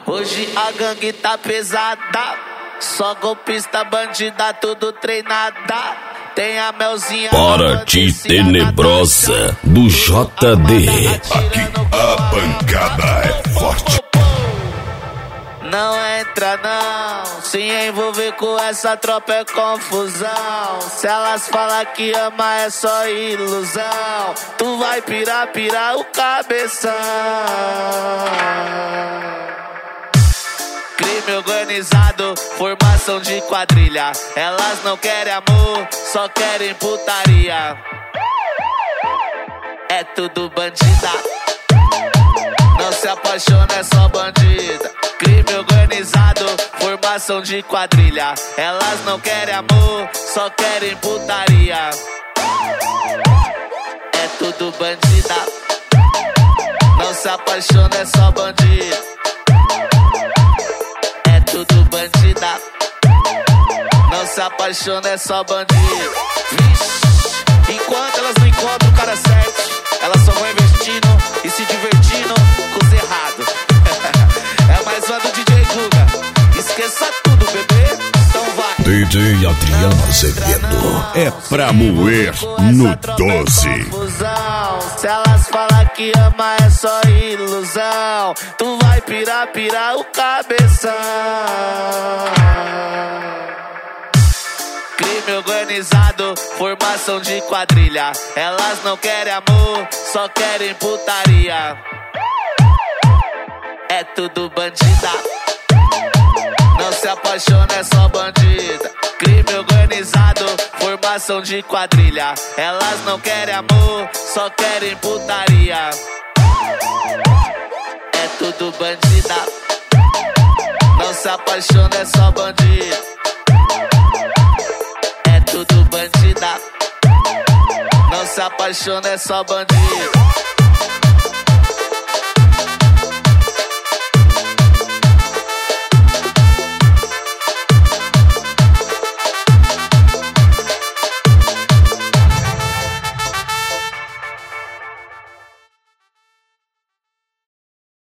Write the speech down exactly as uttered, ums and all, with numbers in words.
Hoje a gangue tá pesada, só golpista, bandida, tudo treinada. Tem a Melzinha Paraty Tenebrosa do J D. Aqui a pancada é forte. Não entra não, se envolver com essa tropa é confusão. Se elas falam que ama é só ilusão. Tu vai pirar, pirar o cabeção. Crime organizado, formação de quadrilha. Elas não querem amor, só querem putaria. É tudo bandida, não se apaixona, é só bandida. Crime organizado, formação de quadrilha. Elas não querem amor, só querem putaria. É tudo bandida, não se apaixona, é só bandida. É tudo bandida, não se apaixona, é só bandida. Vixe, enquanto elas não encontram o cara certo, elas só vão investindo e se divertindo com os errados. É mais uma do D J Guga, esqueça tudo, bebê, então vai. D J Adriano Azevedo é pra moer no doze. Se elas falam que ama é só ilusão. Tu vai pirar, pirar o cabeção. Crime organizado, formação de quadrilha. Elas não querem amor, só querem putaria. É tudo bandida, não se apaixona, é só bandida. Crime organizado, formação de quadrilha. Elas não querem amor, só querem putaria. É tudo bandida, não se apaixona, é só bandida. É tudo bandida, não se apaixona, é só bandida.